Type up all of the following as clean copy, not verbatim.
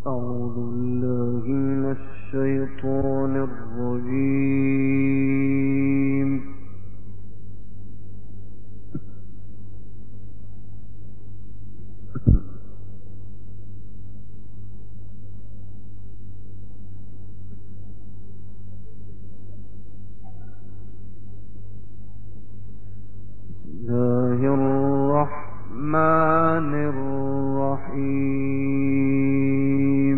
أعوذ بالله من الشيطان الرجيم. بسم الله الرحمن الرحيم.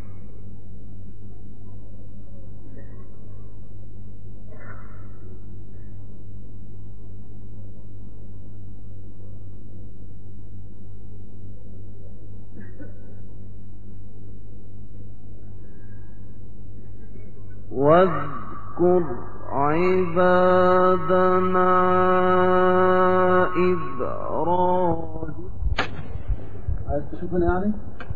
واذكر عبادنا إبراهيم. عايز تشوفني يعني؟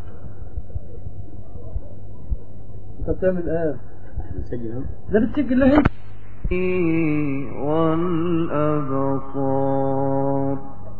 انت بتعمل ايه؟ بتسجل؟ ده بتسجل له انت والأبصار.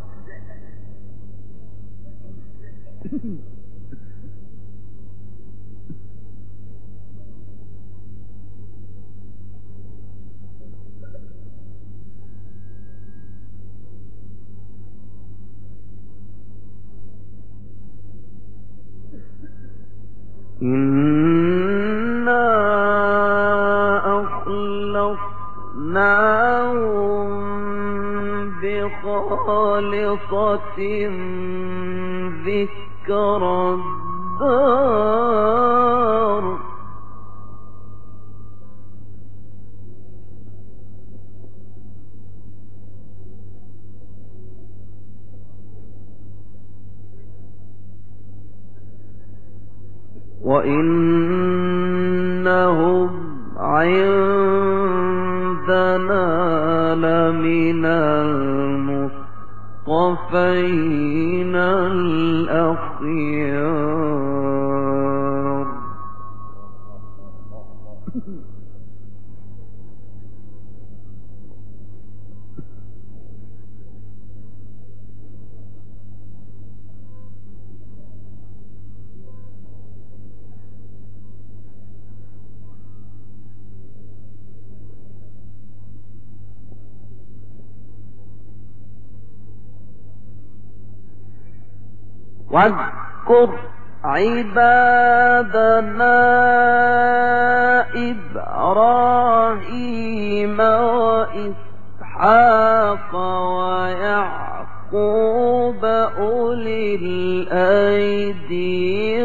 إنا أخلصناهم بخالصة ذكر الدار. وإنهم عندنا لمن المصطفين الأخيار. واذكر عبادنا إبراهيم وإسحاق ويعقوب أولي الأيدي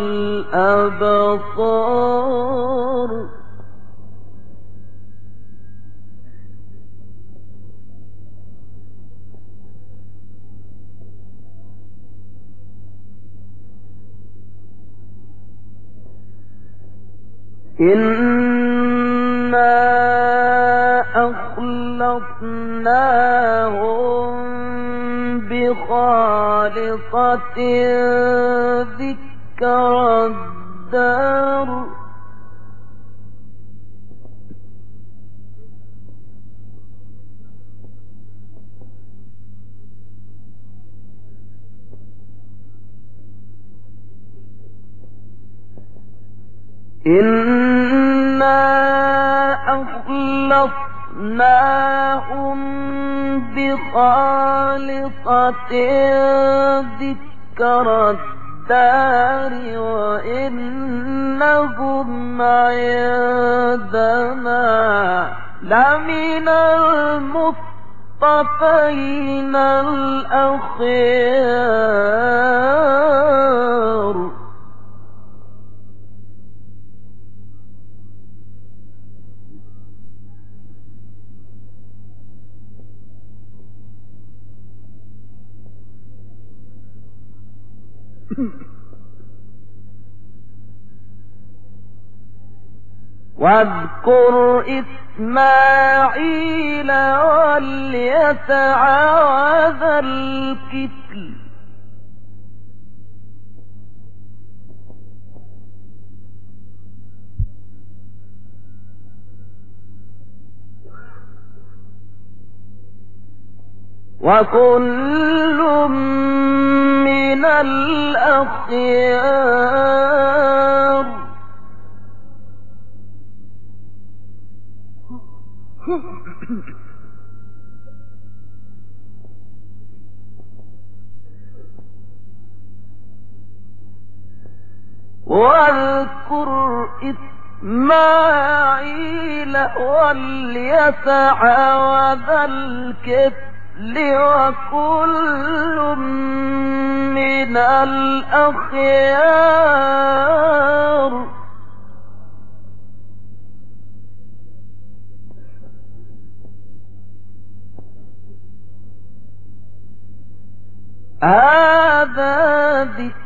والأبصار. إنا أخلصناهم بخالصة ذكر الدار. إنا أخلصناهم بخالصة ذكر الدار وإنهم عندنا لمن المصطفين الأخيار. واذكر إسماعيل واليسع وذا الكفل وكل من الأخيار. واذكر إسماعيل واليسع وذا الكفل وكل من الأخيار هذا ذكر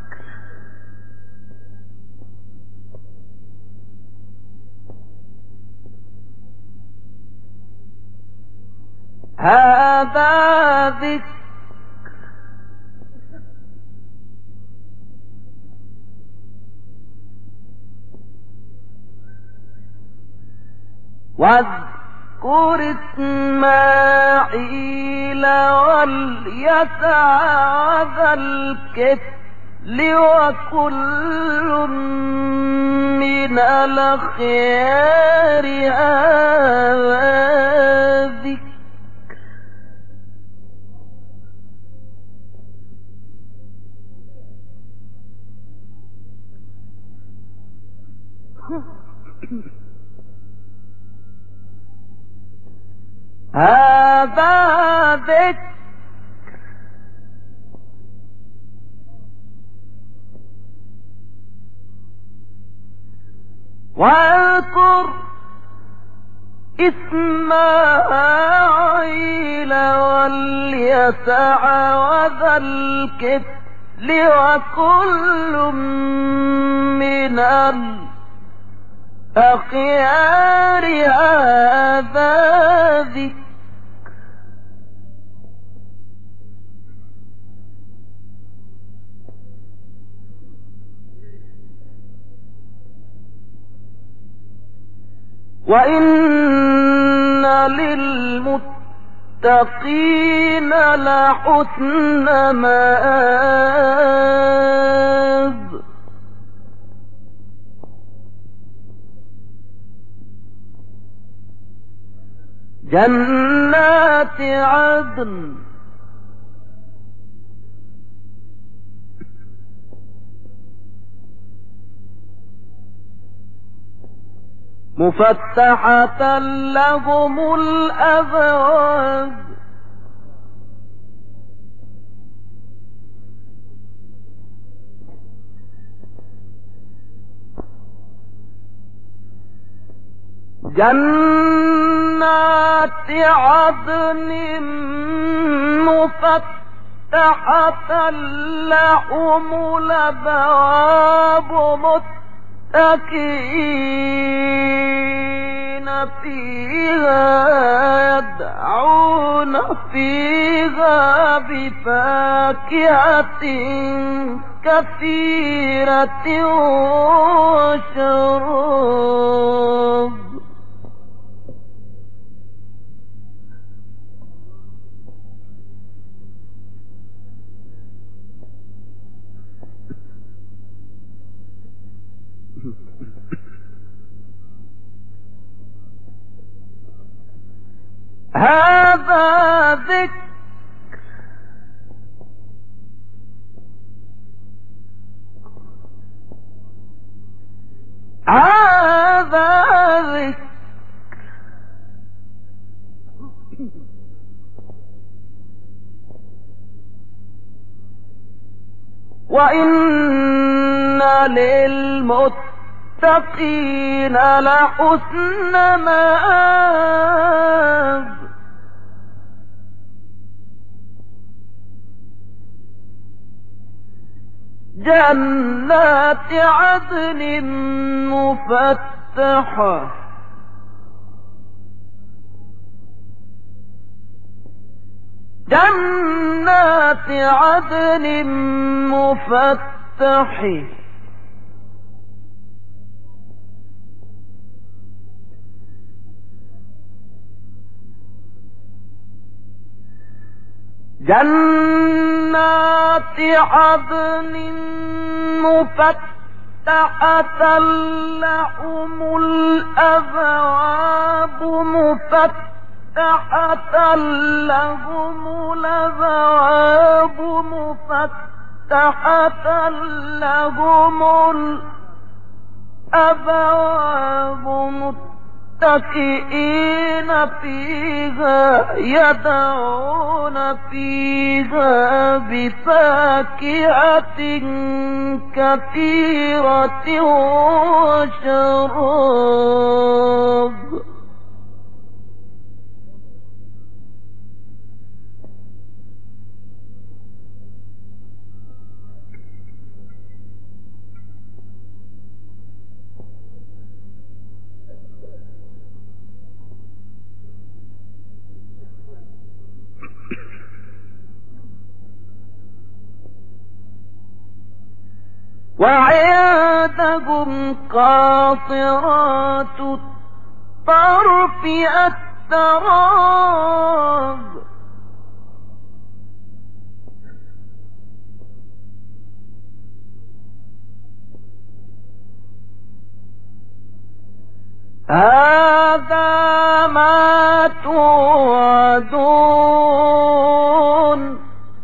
هذا ذكر واذكر إسماعيل واليسع وذا الكفل وكل من الأخيار هذا ذكر هذا ذكر واذكر إسماعيل واليسع وذا الكفل وكل من الأخيار هذا ذكر وإن للمتقين لحسن مآب جنات عدن مفتحة لهم الأبواب جنات عدن مفتحة لهم الأبواب متكئين فيها يدعون فيها بفاكهة كثيرة وشراب هذا ذكر هذا ذكر وإن للمتقين لحسن مآب جنات عدن مفتحة جنات عدن مفتحة جنات عدن مفتحة لهم الأبواب مفتحة لهم الأبواب مفتحة لهم الأبواب متكئين فيها يدعون فيها بفاكهة كثيرة وشراب. وعندهم قاصرات الطرف أتراب. هذا ما توعدون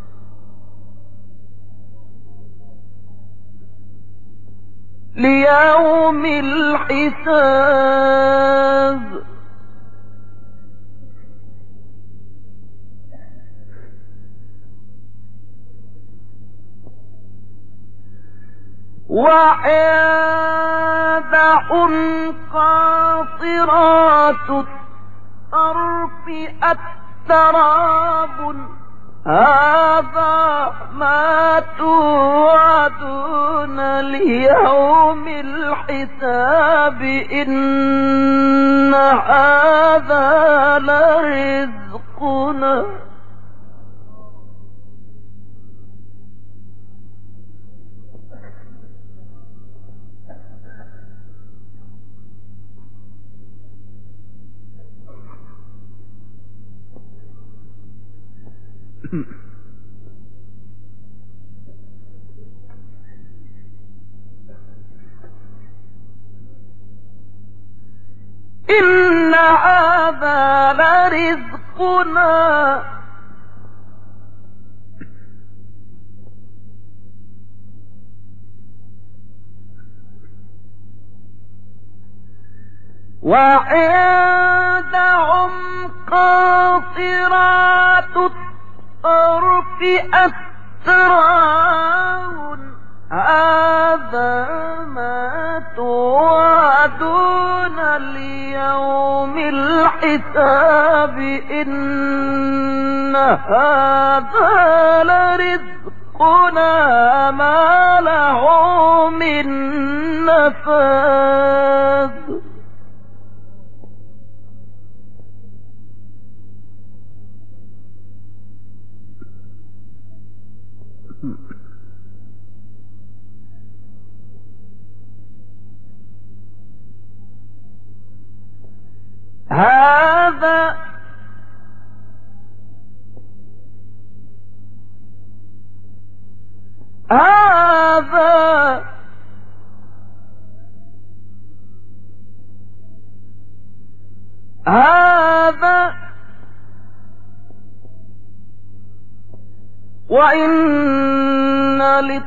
ليوم الحساب. وعندهم قاصرات الطرف أتراب. هذا ما توعدون ليوم الحساب إن هذا لرزقنا. إن هذا لرزقنا وعندهم قاصرات الطرف أتراب. هذا ما توعدون ليوم الحساب إن هذا لرزقنا ما له من نفاد. هذا وإن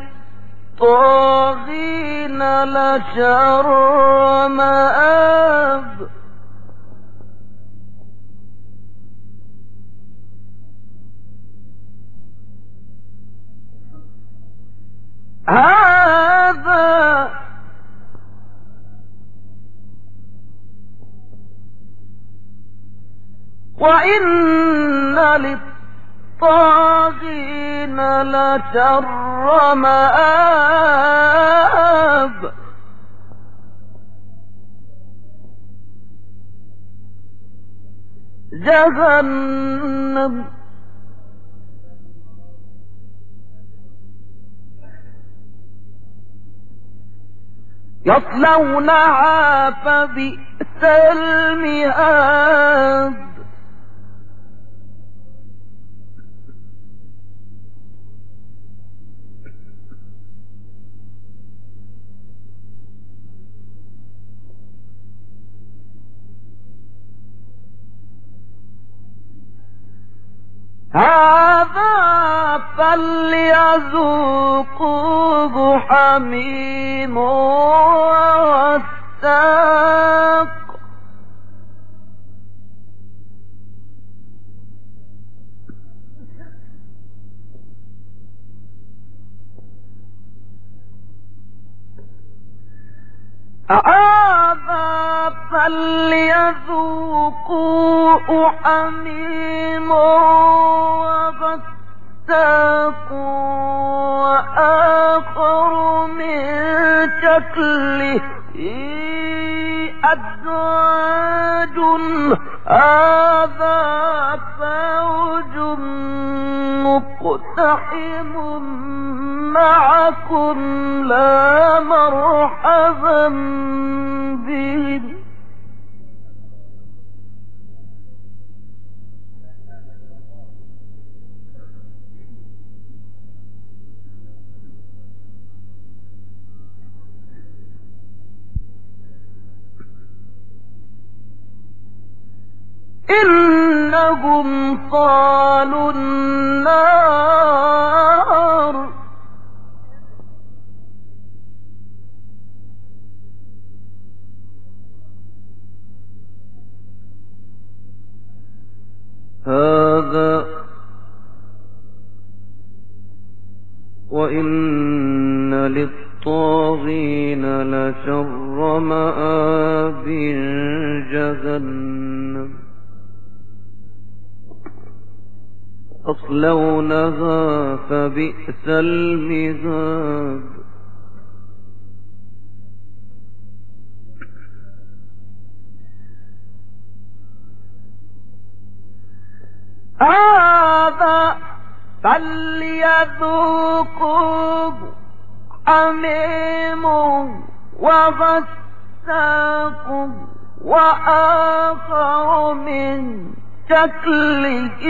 للطاغين لشر مآب. هذا وإن للطاغين لشر مآب. جهنم يصلونها فبئس المهاد. فليذوقوه حميم وغساق هذا فليذوقوه حميم وغساق وآخر من شكله أزواج هذا فوج مقتحم معكم لا مرحبا بهم إنهم صالوا النار هذا وإن للطاغين لشر مآب جهنم يصلونها فبئس المهاد هذا فليذوقوه حميم وغساق وآخر من شكله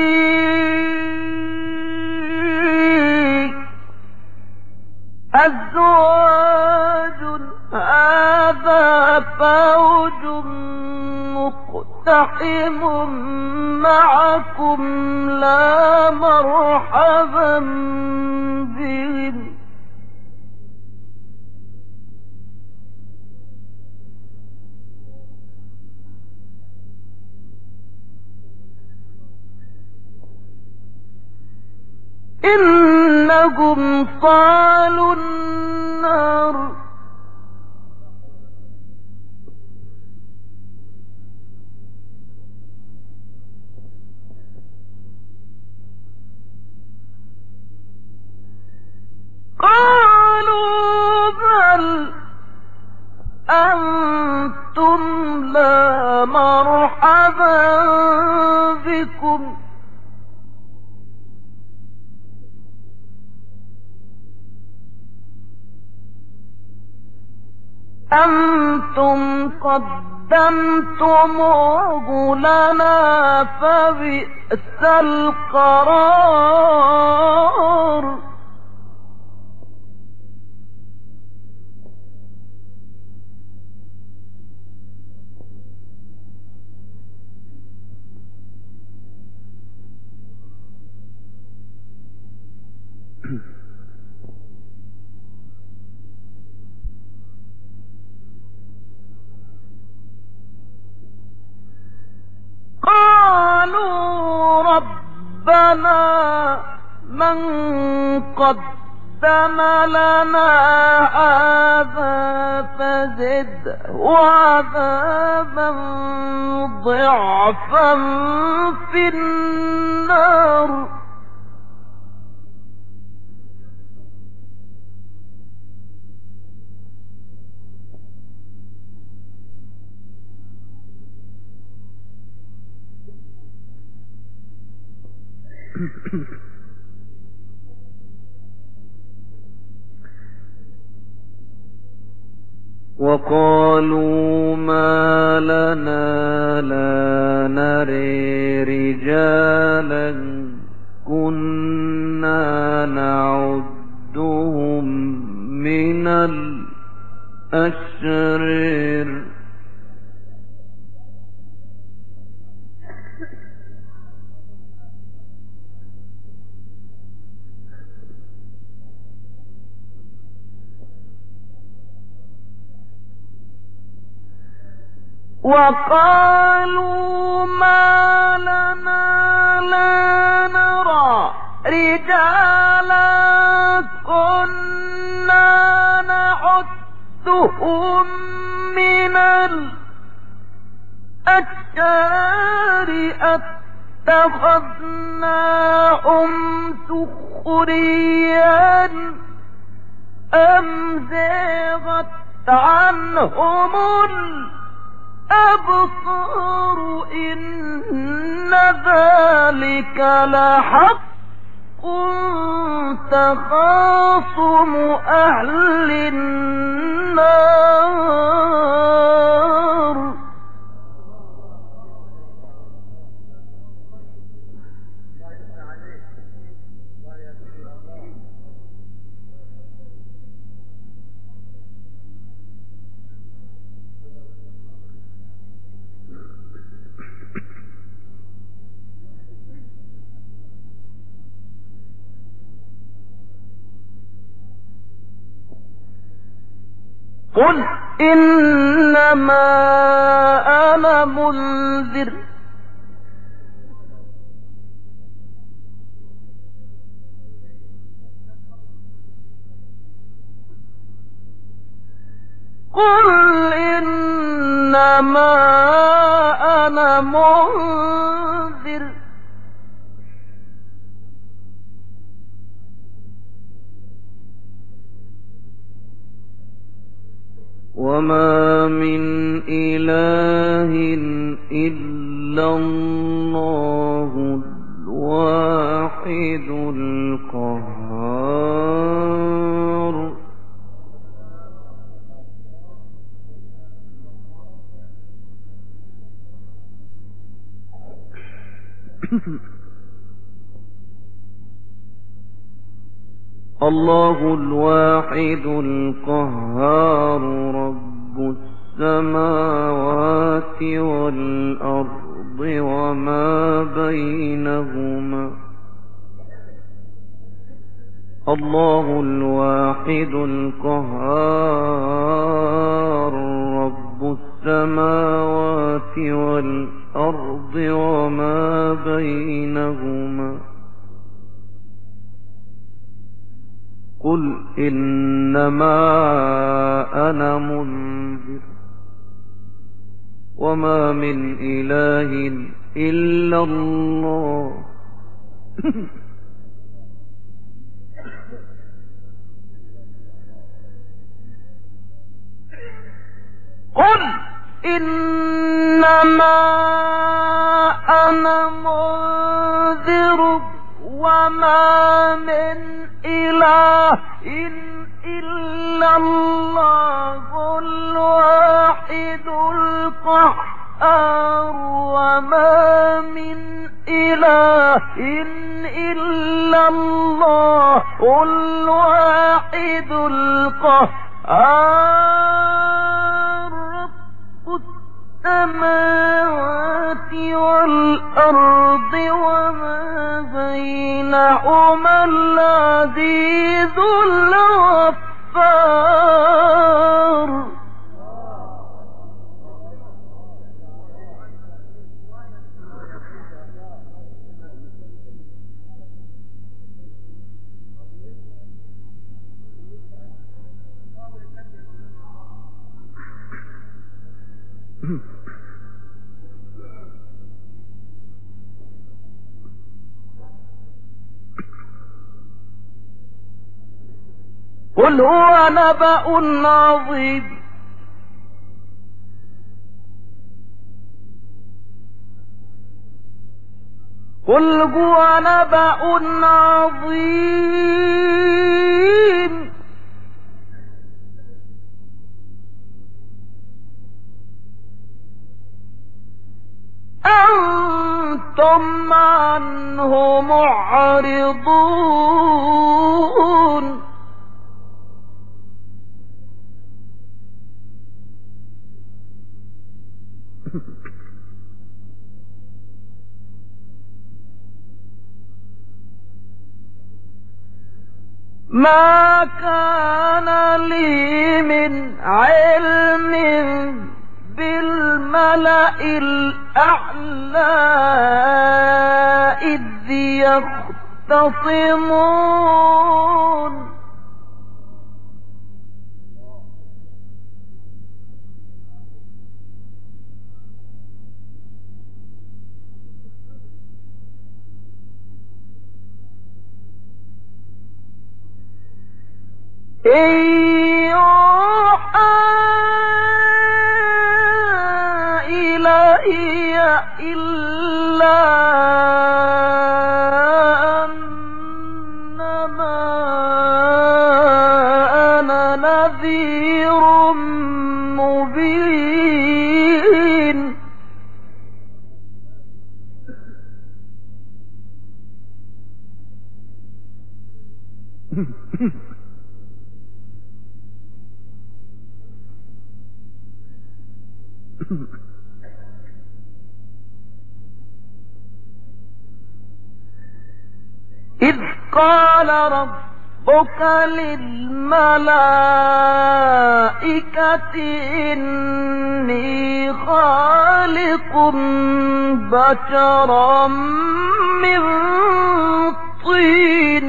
أزواج هذا فوج مقتحم معكم لا مرحبا بهم إنهم صالوا النار قالوا بل أنتم لا مرحبا بكم أنتم قدمتموه لنا فبئس القرار قالوا ربنا من قدم لنا هذا فزده عذابا ضعفا في النار وقالوا ما لنا لا نري رجالا كنا نعدهم من الأشرار وقالوا ما لنا لا نرى رجالا كنا نعدهم من الأشرار اتخذناهم سخريا أم زاغت عنهم الأبصار إن ذلك لحق تخاصم أهل النار قل إنما أنا منذر قل إنما أنا منذر وما من إله إلا الله الواحد القهار الله الواحد القهار رب السماوات والأرض وما بينهما الله الواحد القهار رب السماوات والأرض وما بينهما قل إنما أنا منذر وما من إله إلا الله قل إنما أنا منذر وما من إله إلا الله الواحد القهار وما من إله إلا الله الواحد القهار رب السماوات والأرض وما بينهما العزيز الغفار قل هو نبأ عظيم قل هو نبأ عظيم أنتم عنه معرضون ما كان لي من علم بالمسيح الملأ الأعلى إذ يختصمون إن يوحى إلي إلا أنما أنا نذير مبين إذ قال ربك للملائكة إني خالق بشرا من طين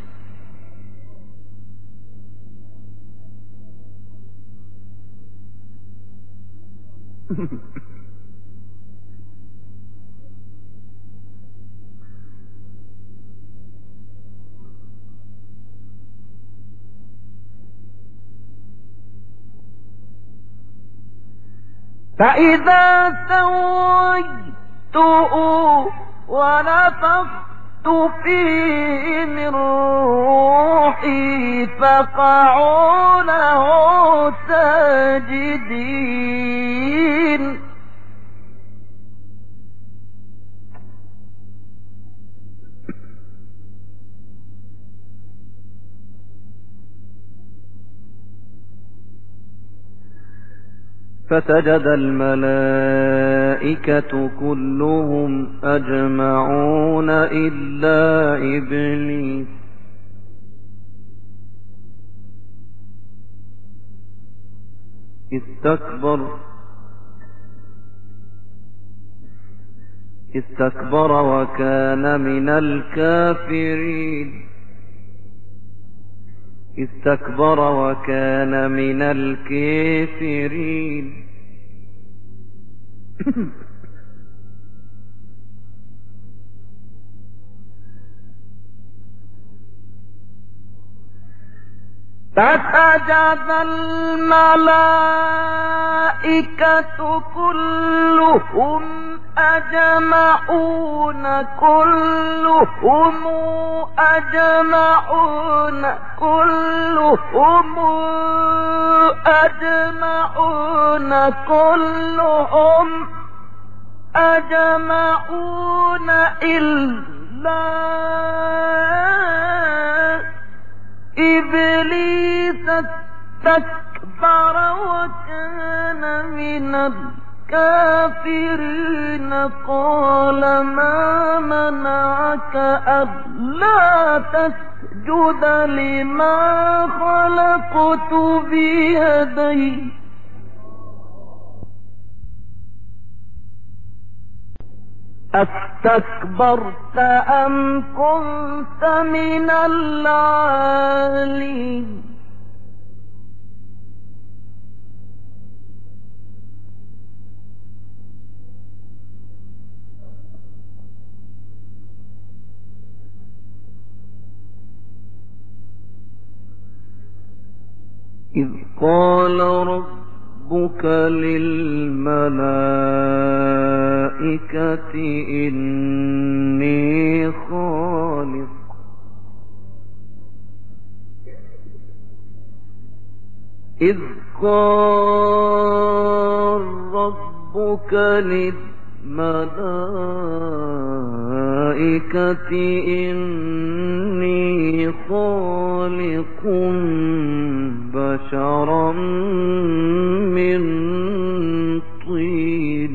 فإذا سويته ونفخت فيه من روحي فقعوا له ساجدين فسجد الملائكة كلهم أجمعون إلا إبليس استكبر وكان من الكافرين استكبر وكان من الكافرين فسجد الملائكة كلهم أجمعون إلا إبليس استكبر وكان من الكافرين قال ما منعك ألا تسجد لما خلقت بيدي أستكبرت أم كنت من العالين إذ قال ربك للملائكة إني خالق إذ قال ربك للملائكة إني خالق بشرا من طين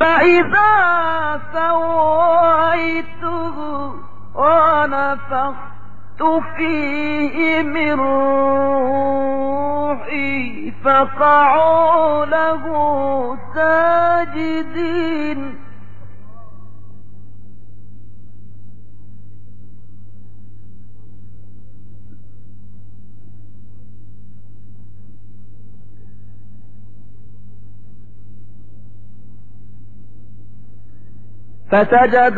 فإذا سويته ونفخت فيه من روحي فقعوا له ساجدين. فسجد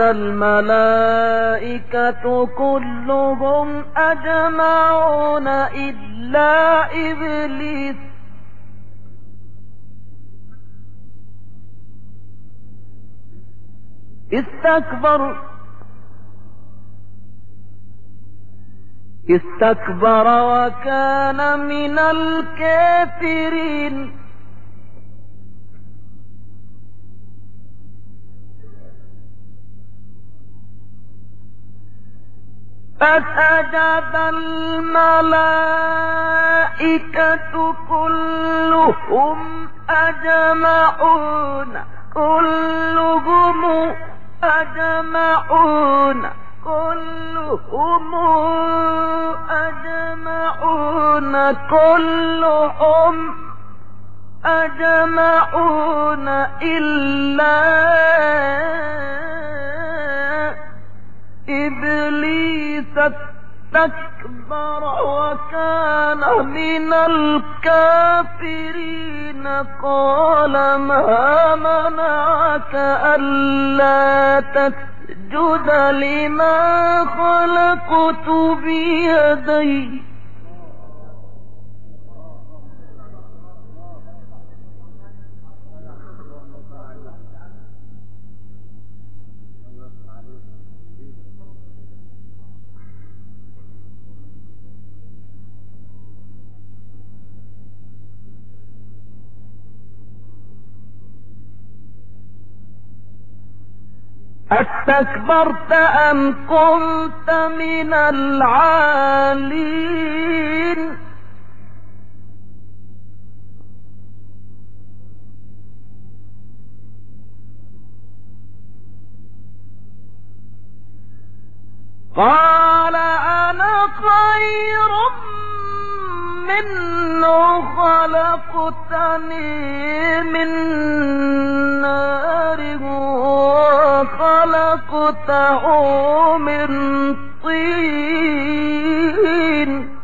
الملائكة كلهم أجمعون إلا إبليس استكبر وكان من الكافرين. فسجد الملائكة كلهم أجمعون إلا إبليس استكبر وكان من الكافرين. قال ما منعك ألا تسجد لما خلقت بيدي. أستكبرت أم كنت من العالين. قال أنا خير منه خلقتني من نار وخلقته من طين.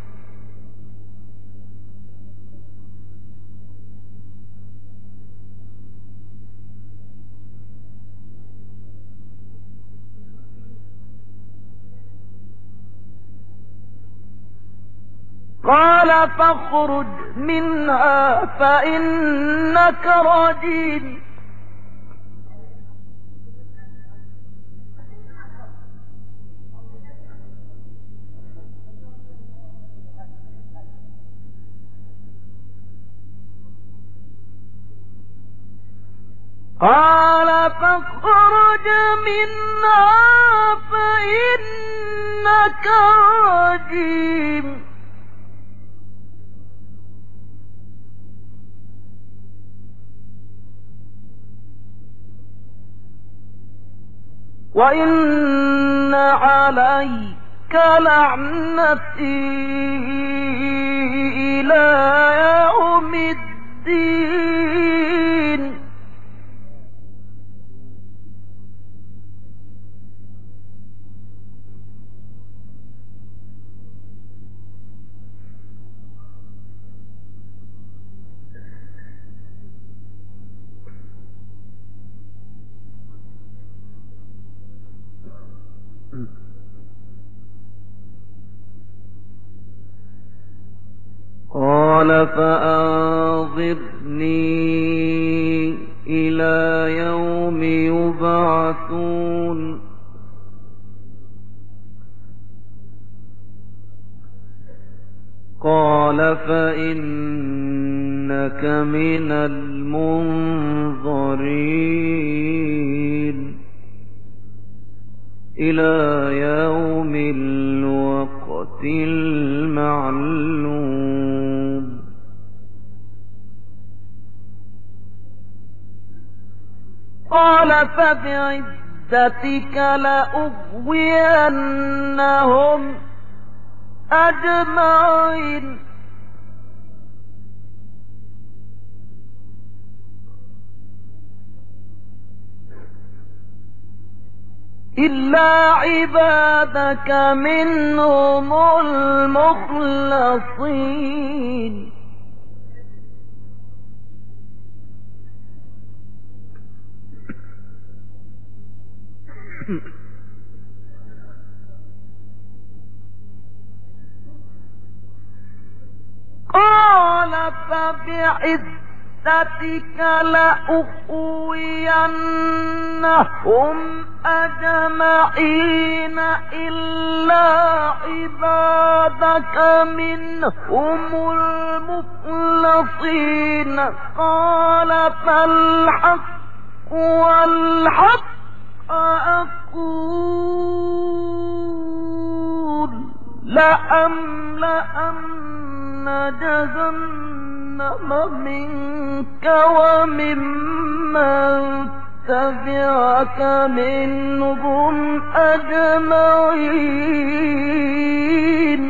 قال فاخرج منها فإنك رجيم. قال فاخرج منها فإنك رجيم. وإن عليك لعنتي إلى يوم الدين. قال فأنظرني إلى يوم يبعثون. قال فإنك من المنظرين إلى يوم الوقت المعلوم. قال فبعزتك لأغوينهم أجمعين إلا عبادك منهم المخلصين قال فبعزتك لأغوينهم أجمعين إلا عبادك منهم المخلصين قال فالحق والحق أقول لأملأن جهنم منك وممن تبعك منهم أجمعين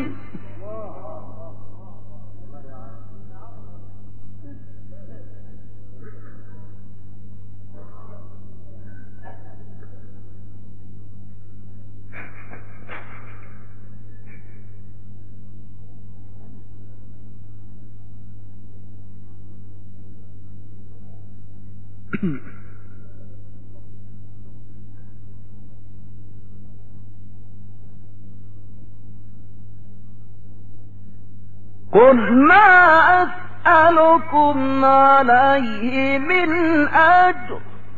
قل ما أسألكم عليه من أجر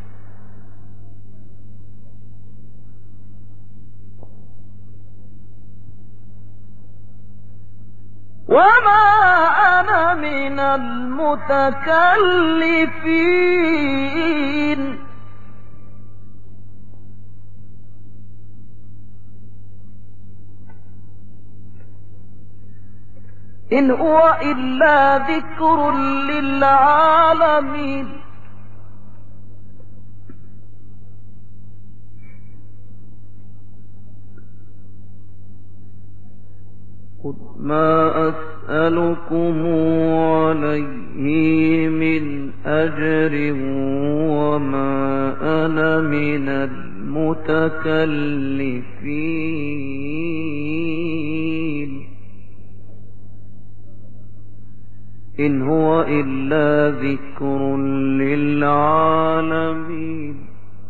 وما أنا من المتكلفين إن هو إلا ذكر للعالمين قل ما أسألكم عليه من أجر وما أنا من المتكلفين إن هو إلا ذكر للعالمين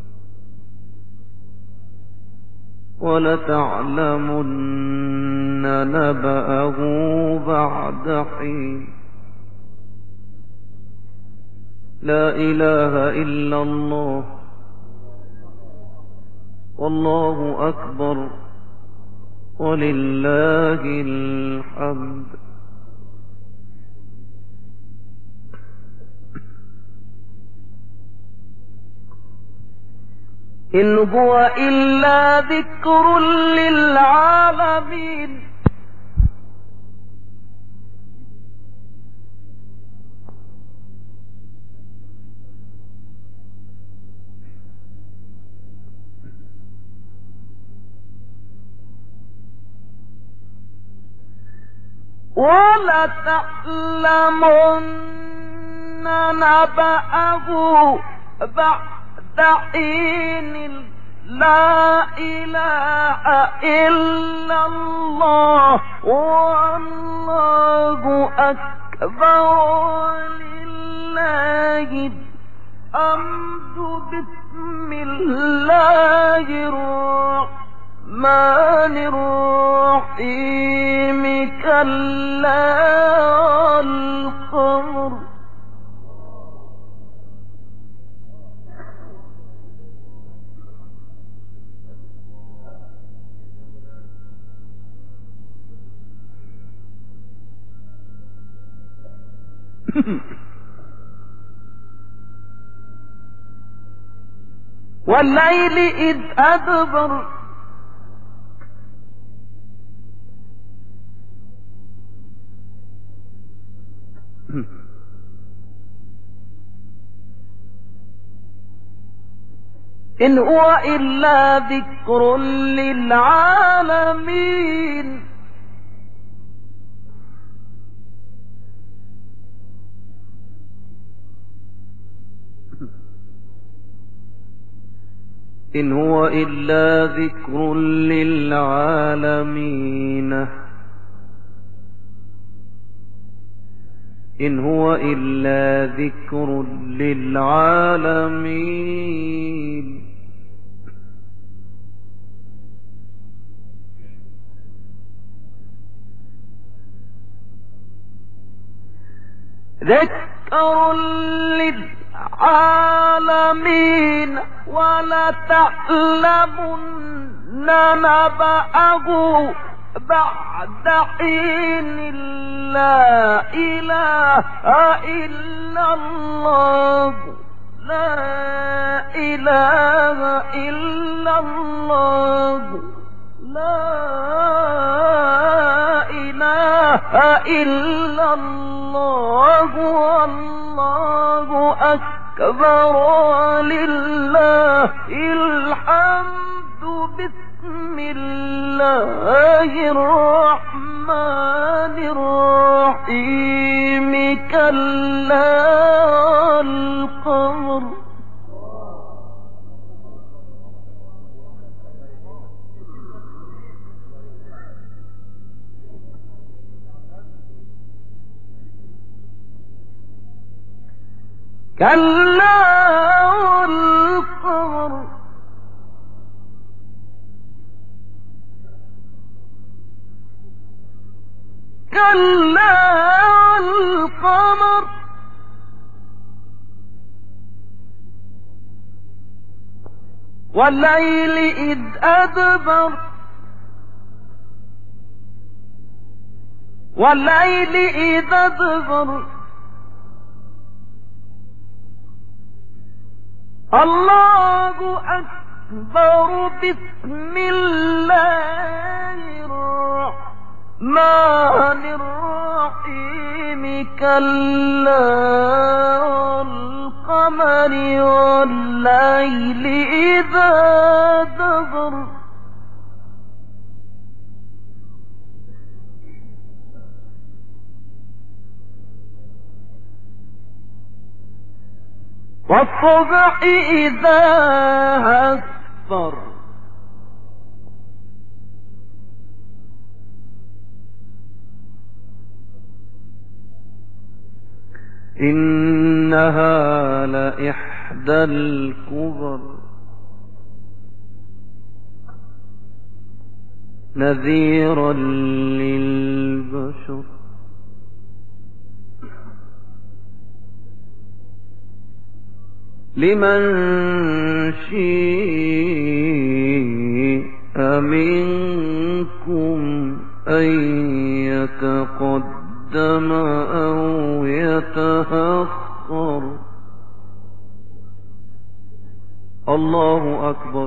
ولتعلمن نبأه بعد حين لا إله إلا الله والله أكبر ولله الحمد إن هو إلا ذكر للعالمين ولتعلمن نبأه بعد حين لا إله إلا الله والله أكبر ولله الحمد بسم الله الرحمن الرحيم كلا والقمر والليل إذ أدبر إن هو إلا ذكر للعالمين إن هو إلا ذكر للعالمين إن هو إلا ذكر للعالمين ذكر للعالمين ولتعلمن نبأه بعد حين لا إله إلا الله لا إله إلا الله لا إله إلا الله والله أكبر ولله الحمد بسم الله الرحمن الرحيم كلا والقمر كلا والقمر كلا والقمر والليل إذ أدبر والليل إذ أدبر الله أكبر بسم الله الرحمن الرحيم كلا والقمر والليل إذا دبر والصبح إذا أسفر إنها لإحدى الكبر نذيرا للبشر لمن شيء منكم أن يتقدم أو يتأخر الله أكبر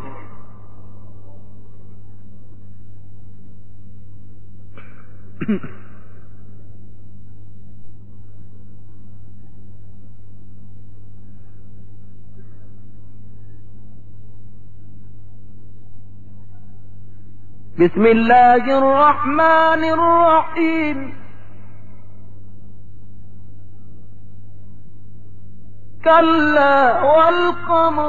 بسم الله الرحمن الرحيم كلا والقمر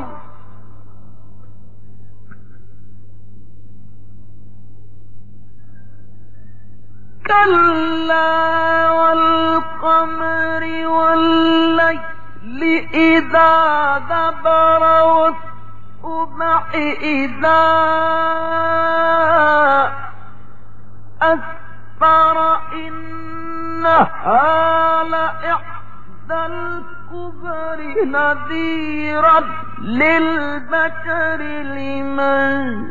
كلا والقمر والليل إذا دبر والصبح إذا أسفر إنها لإحدى الكبر نذيرا للبشر لمن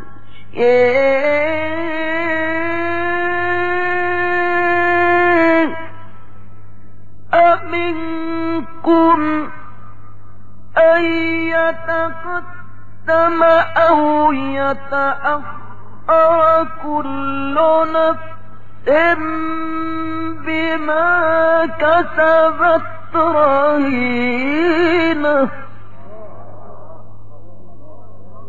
منكم أن يتقدم أو يتأخر كل نفس بما كسبت رهينة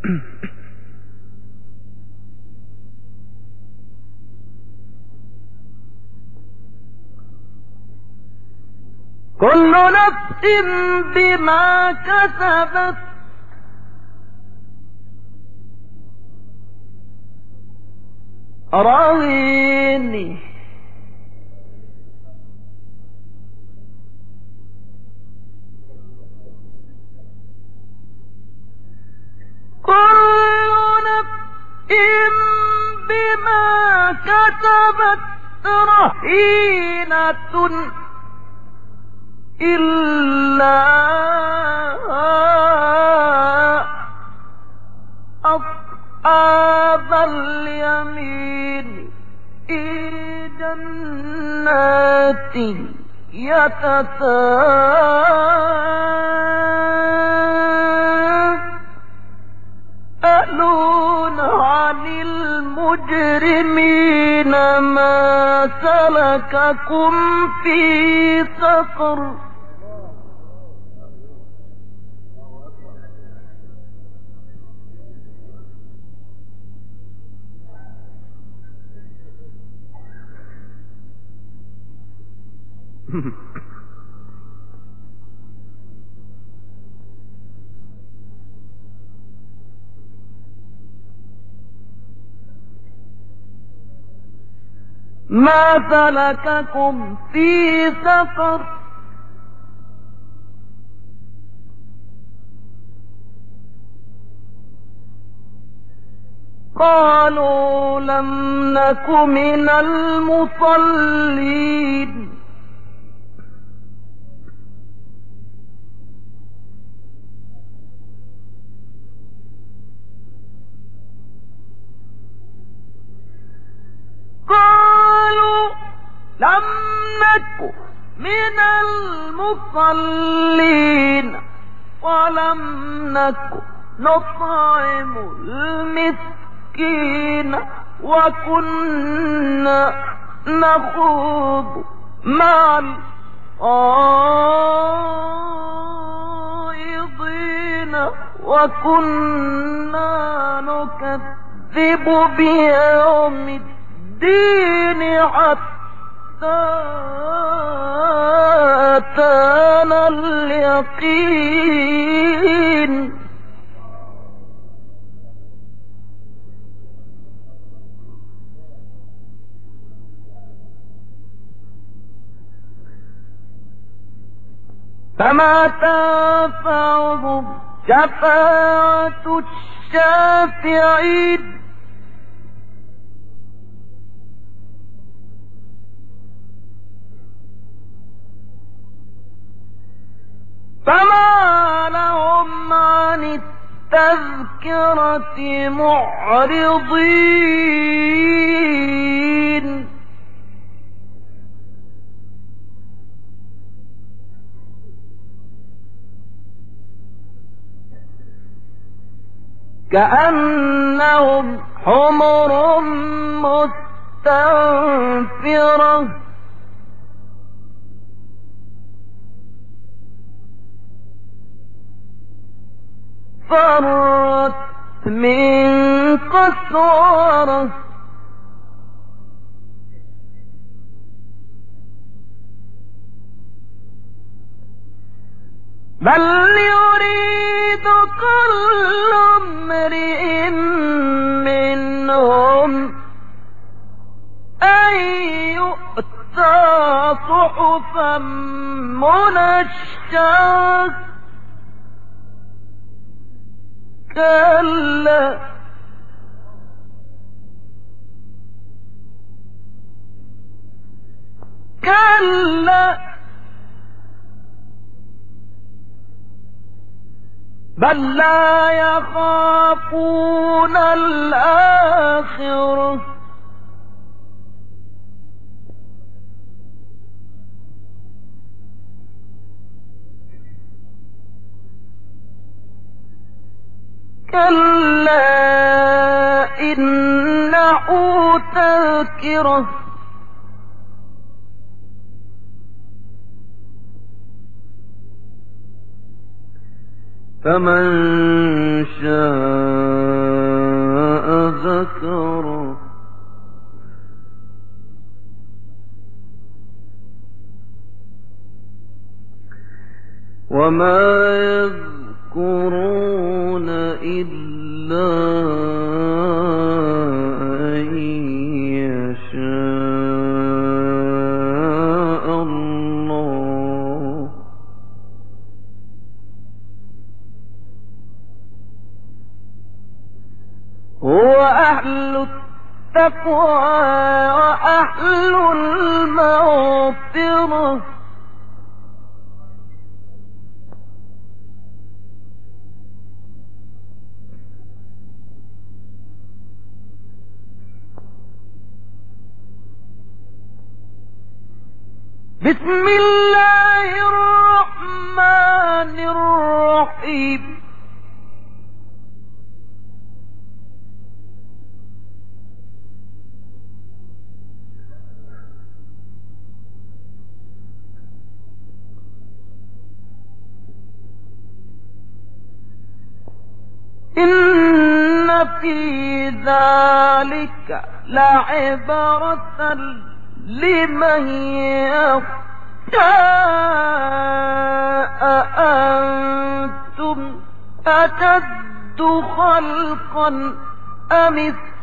كل نفس بما كسبت رهين كل نفس بما كسبت رهينة إلا أصحاب اليمين في جنات يتساءلون عن المجرمين ما سلككم في سقر ما سلككم في سقر قالوا لم نك من المصلين قالوا لم نك من المصلين ولم نك نطعم المسكين وكنا نخوض مع الخائضين وكنا نكذب بيوم الدين حتى أتانا اليقين فما تنفعهم شفاعة الشافعين فما لهم عن التذكرة معرضين كأنهم حمر مستنفرة فرت من قسورة بل يريد كل امرئ منهم أن يؤتى صحفا منشرة كلا بل لا يخافون الآخرة كلا إنه تذكرة فمن شاء وما يذكرون إلا أن يشاء الله. هو أهل التقوى وأهل المغفرة. بسم الله الرحمن الرحيم. إن في ذلك لعبرة لمن يخشى. أأنتم أشد خلقا أم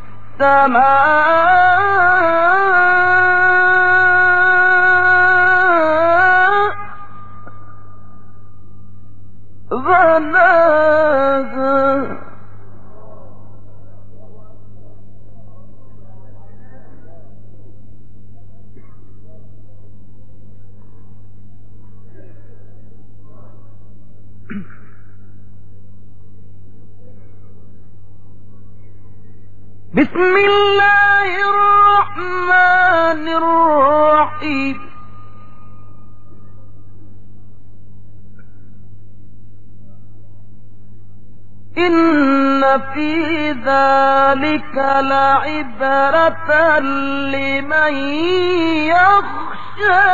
السماء بناها بسم الله الرحمن الرحيم. إن في ذلك لعبرة لمن يخشى.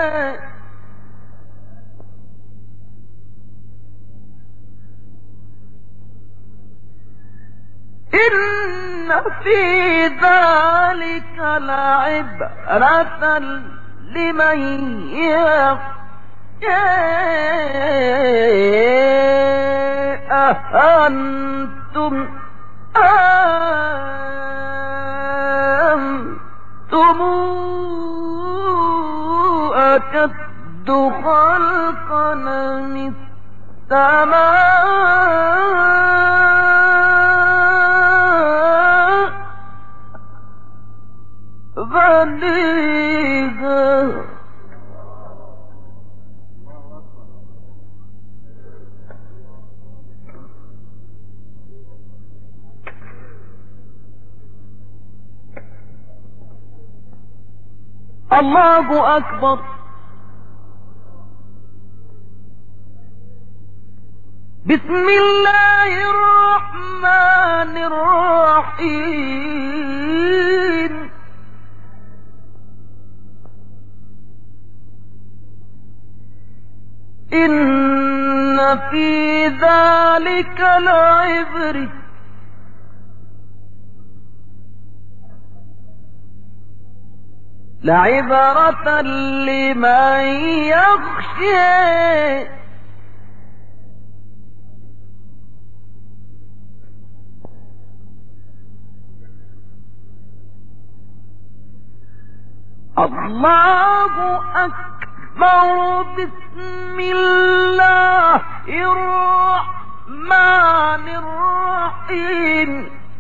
إن في ذلك لعبرة لمن يخشى. أأنتم أشد خلقا من السماء بنيها الله أكبر. بسم الله الرحمن الرحيم. إن في ذلك لعبرة لمن يخشى. الله أكبر. بسم الله الرحمن الرحيم.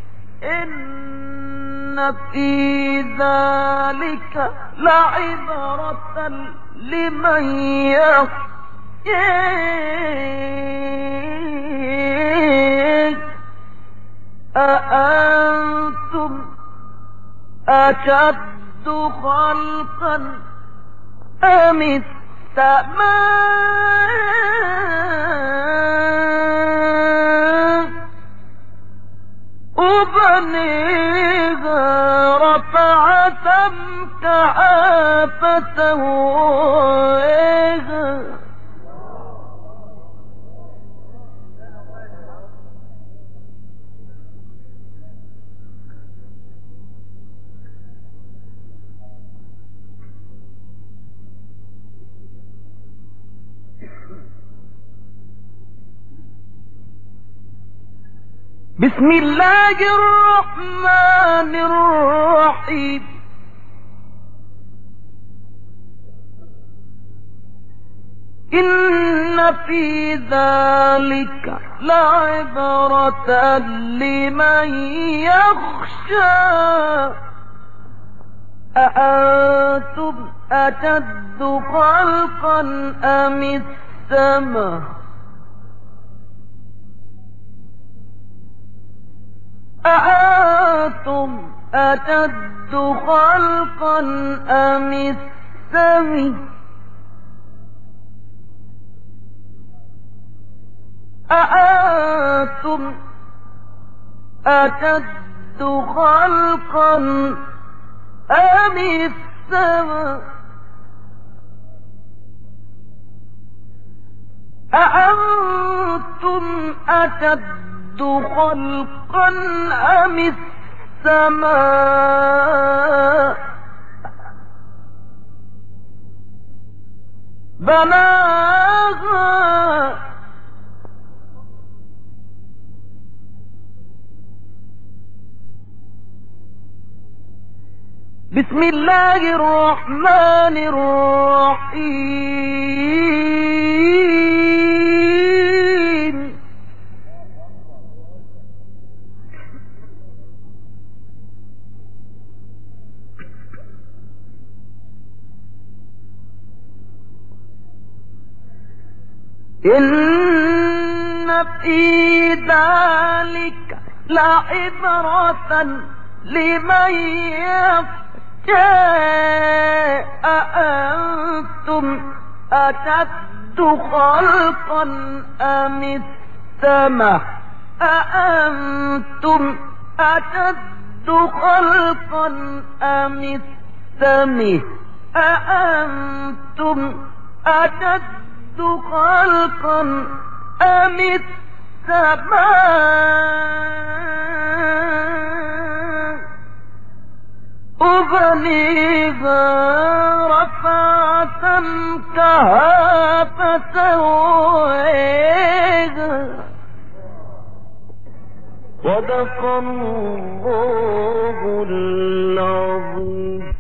إن في ذلك لعبرة لمن يخشى. أأنتم أشد خلقا أم السماء بنيها رفع سمكها فسويها. بسم الله الرحمن الرحيم إن في ذلك لعبرة لمن يخشى أأنتم أشد خلقا أم السماء أأنتم أشد خلقا أم السماء أأنتم أشد خلقا أم السماء أأنتم أشد خلقا أم السماء بناها بسم الله الرحمن الرحيم إن في ذلك لعبرة لمن يخشى أأنتم أشد خلقا أم السماء أأنتم أشد خلقا أم السماء أأنتم أشد خلقا أم السماء أبنيها رفع سمكها فسويها صدق الله العظيم.